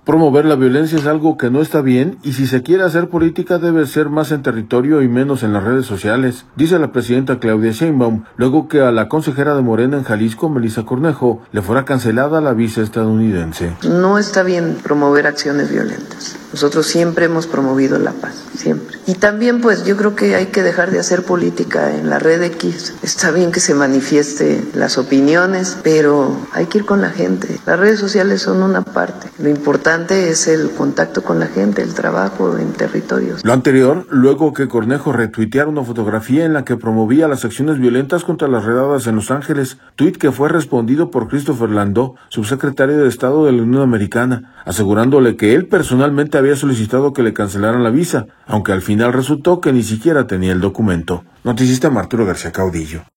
Promover la violencia es algo que no está bien y si se quiere hacer política debe ser más en territorio y menos en las redes sociales, dice la presidenta Claudia Sheinbaum, luego que a la consejera de Morena en Jalisco, Melissa Cornejo, le fuera cancelada la visa estadounidense. No está bien promover acciones violentas. Nosotros siempre hemos promovido la paz, siempre. Y también pues yo creo que hay que dejar de hacer política en la red X. Está bien que se manifieste las opiniones, pero hay que ir con la gente. Las redes sociales son una parte. Lo importante es el contacto con la gente, el trabajo en territorios. Lo anterior, luego que Cornejo retuiteara una fotografía en la que promovía las acciones violentas contra las redadas en Los Ángeles, tuit que fue respondido por Christopher Landó, subsecretario de Estado de la Unión Americana, asegurándole que él personalmente había solicitado que le cancelaran la visa, aunque al final resultó que ni siquiera tenía el documento. Noticista Arturo García Caudillo.